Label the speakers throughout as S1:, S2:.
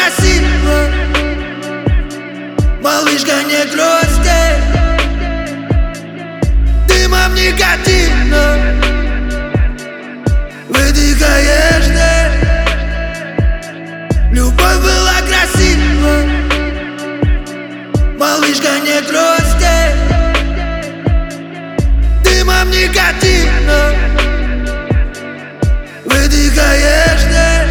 S1: красиво, малышка, не грусти. Дымом никотина выдыхаешь ты. Любовь была красива, малышка, не грусти. Дымом никотина выдыхаешь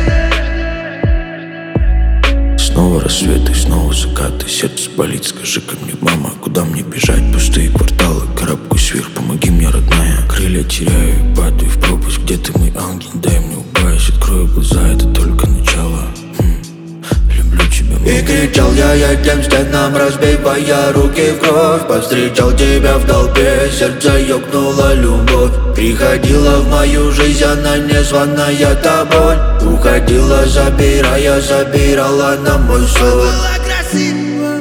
S1: ты.
S2: Снова рассветы, снова закаты. Сердце болит, скажи-ка мне, мама, куда мне бежать? Пустые кварталы, карабкаюсь вверх, помоги мне, родная. Крылья теряю и падаю в пропасть. Где ты, мой ангел, дай мне упасть. Открою глаза, это только начало. Люблю тебя, мама.
S1: И кричал я этим стенам, разбивая руки в кровь. Повстречал тебя в толпе, сердце ёкнула любовь. Приходила в мою жизнь она незваная тобой. Уходила, забирала на мой сон. Была красива,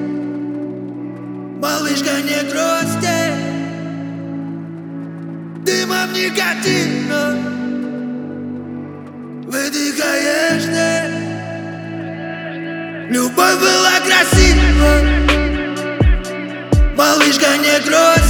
S1: малышка, не грусти. Дымом никотина выдыхаешь ты. Любовь была красива, малышка, не грусти.